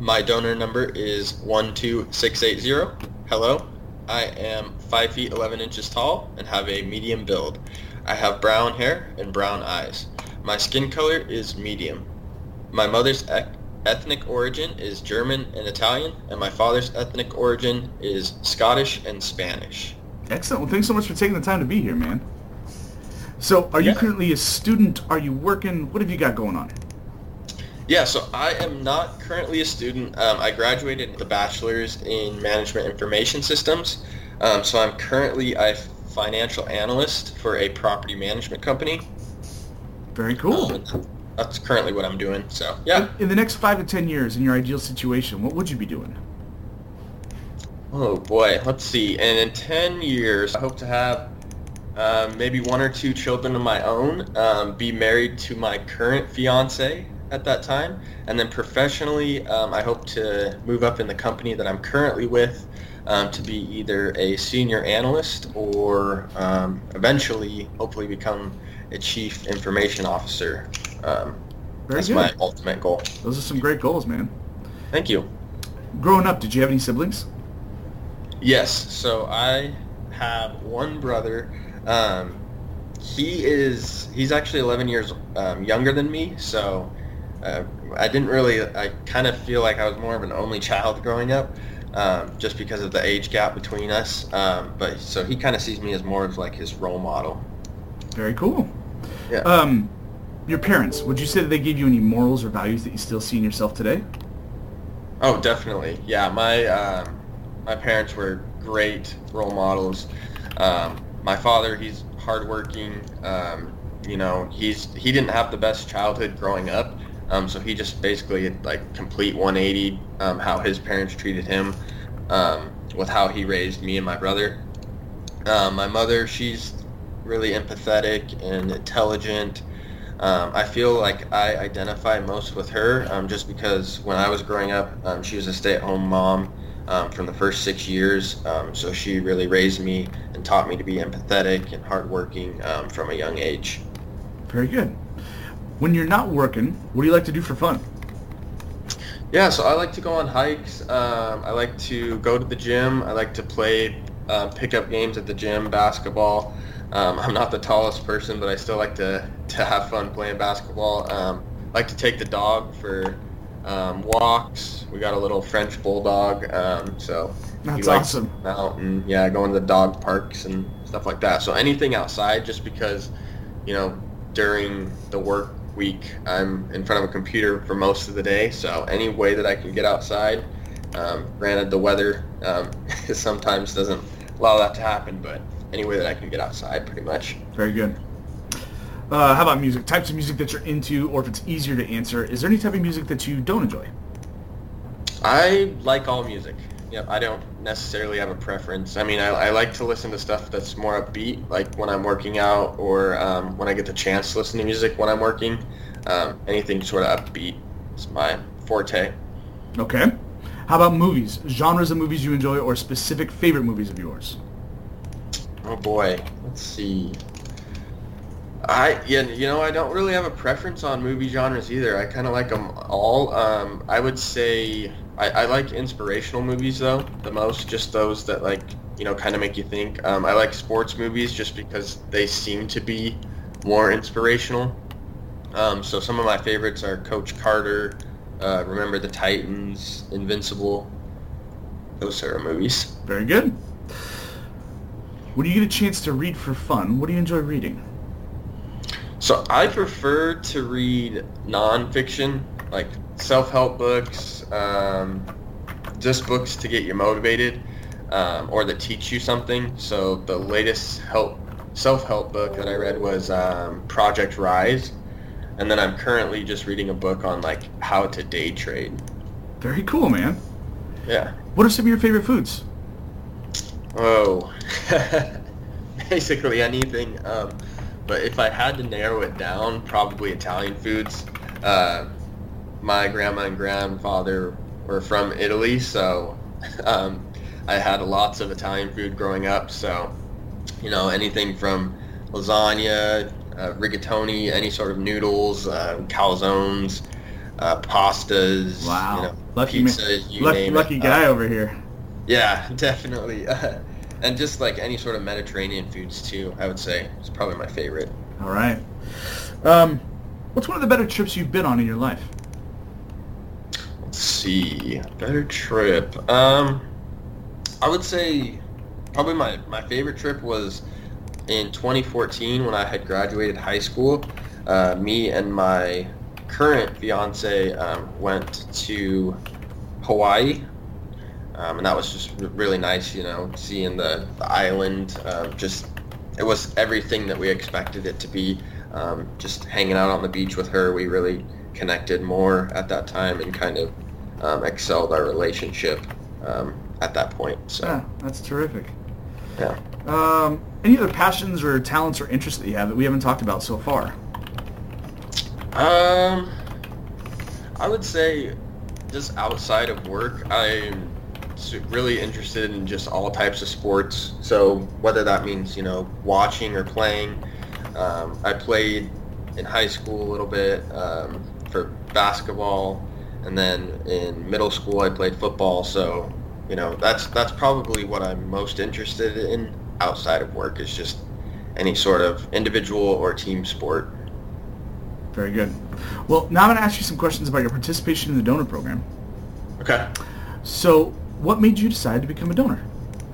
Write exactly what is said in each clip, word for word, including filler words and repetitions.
My donor number is one two six eight zero. Hello. I am five feet eleven inches tall and have a medium build. I have brown hair and brown eyes. My skin color is medium. My mother's ec- ethnic origin is German and Italian, and my father's ethnic origin is Scottish and Spanish. Excellent. Well, thanks so much for taking the time to be here, man. So, are you Yeah. currently a student? Are you working? What have you got going on? Yeah, so I am not currently a student. Um, I graduated with a bachelor's in management information systems. Um, so I'm currently a financial analyst for a property management company. Very cool. Um, that's currently what I'm doing. So yeah. In, in the next five to ten years, in your ideal situation, what would you be doing? Oh boy, let's see. And in ten years, I hope to have um, maybe one or two children of my own, um, be married to my current fiance at that time, and then professionally, um, I hope to move up in the company that I'm currently with, um, to be either a senior analyst or um, eventually, hopefully, become a chief information officer. Um, Very that's good. my ultimate goal. Those are some great goals, man. Thank you. Growing up, did you have any siblings? Yes, so I have one brother. Um, he is, he's actually eleven years um, younger than me, so uh, I didn't really, I kind of feel like I was more of an only child growing up, um, just because of the age gap between us. Um, but so he kind of sees me as more of like his role model. Very cool. Yeah. Um, your parents, would you say that they gave you any morals or values that you still see in yourself today? Oh, definitely. Yeah, my um, my parents were great role models. Um, my father, he's hardworking. Um, you know, he's he didn't have the best childhood growing up, um, so he just basically like complete one eighty um, how his parents treated him, um, with how he raised me and my brother. Um, my mother, she's really empathetic and intelligent. Um, I feel like I identify most with her, um, just because when I was growing up, um, she was a stay-at-home mom um, from the first six years. Um, so she really raised me and taught me to be empathetic and hardworking um, from a young age. Very good. When you're not working, what do you like to do for fun? Yeah, so I like to go on hikes. Um, I like to go to the gym. I like to play uh, pickup games at the gym, basketball. Um, I'm not the tallest person, but I still like to, to have fun playing basketball. Um, I like to take the dog for um, walks. We got a little French bulldog, um, so That's he likes awesome. to come out and yeah, going to the dog parks and stuff like that. So anything outside, just because, you know, during the work week, I'm in front of a computer for most of the day. So any way that I can get outside, um, granted the weather um, sometimes doesn't allow that to happen, but any way that I can get outside, pretty much. Very good. Uh, how about music? Types of music that you're into, or if it's easier to answer, is there any type of music that you don't enjoy? I like all music. Yep, I don't necessarily have a preference. I mean, I, I like to listen to stuff that's more upbeat, like when I'm working out or um, when I get the chance to listen to music when I'm working. Um, anything sort of upbeat is my forte. Okay. How about movies? Genres of movies you enjoy, or specific favorite movies of yours? Oh boy, let's see. I yeah, you know, I don't really have a preference on movie genres either. I kind of like them all. Um, I would say I, I like inspirational movies though the most, just those that like you know kind of make you think. Um, I like sports movies just because they seem to be more inspirational. Um, so some of my favorites are Coach Carter, uh, Remember the Titans, Invincible. Those sort of movies. Very good. When you get a chance to read for fun, what do you enjoy reading? So I prefer to read nonfiction, like self-help books, um, just books to get you motivated, um, or that teach you something. So the latest help self-help book that I read was um, Project Rise, and then I'm currently just reading a book on like how to day trade. Very cool, man. Yeah. What are some of your favorite foods? Oh, basically anything. Um, but if I had to narrow it down, probably Italian foods. Uh, my grandma and grandfather were from Italy, so um, I had lots of Italian food growing up. So, you know, anything from lasagna, uh, rigatoni, any sort of noodles, uh, calzones, uh, pastas, Wow. you know, Lucky pizza, man. you Lucky, name lucky it. guy Uh, over here. yeah, definitely. And just like any sort of Mediterranean foods too, I would say is probably my favorite. All right. Um, what's one of the better trips you've been on in your life? Let's see, better trip. Um, I would say probably my, my favorite trip was in twenty fourteen when I had graduated high school. Uh, me and my current fiance um, went to Hawaii. Um, and that was just r- really nice, you know, seeing the, the island. Um, just, it was everything that we expected it to be. Um, just hanging out on the beach with her, we really connected more at that time and kind of um, excelled our relationship um, at that point. So, Yeah, that's terrific. yeah. Um, any other passions or talents or interests that you have that we haven't talked about so far? Um, I would say just outside of work, I'm su- really interested in just all types of sports. So whether that means, you know, watching or playing. Um, I played in high school a little bit um, for basketball, and then in middle school I played football. So, you know, that's that's probably what I'm most interested in outside of work is just any sort of individual or team sport. Very good. Well, now I'm going to ask you some questions about your participation in the donor program. Okay. So, what made you decide to become a donor?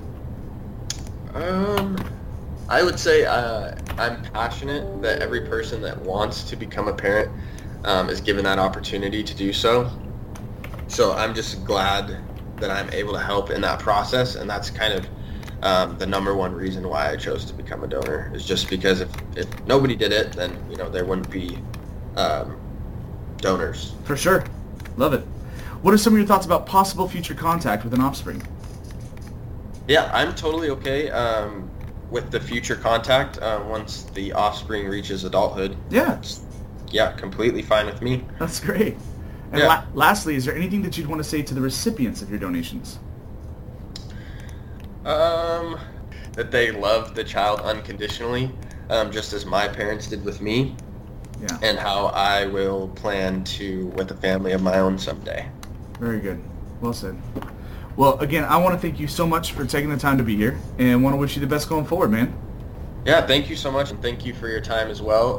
Um, I would say uh, I'm passionate that every person that wants to become a parent um, is given that opportunity to do so. So I'm just glad that I'm able to help in that process, and that's kind of um, the number one reason why I chose to become a donor is just because if, if nobody did it, then you know there wouldn't be um, donors. For sure. Love it. What are some of your thoughts about possible future contact with an offspring? Yeah, I'm totally okay um, with the future contact uh, once the offspring reaches adulthood. Yeah, Yeah, completely fine with me. that's great. And Yeah. la- lastly, is there anything that you'd want to say to the recipients of your donations? Um, that they love the child unconditionally, um, just as my parents did with me, Yeah, and how I will plan to with a family of my own someday. very good. Well said. Well, again, I want to thank you so much for taking the time to be here, and want to wish you the best going forward, man. Yeah, thank you so much, and thank you for your time as well.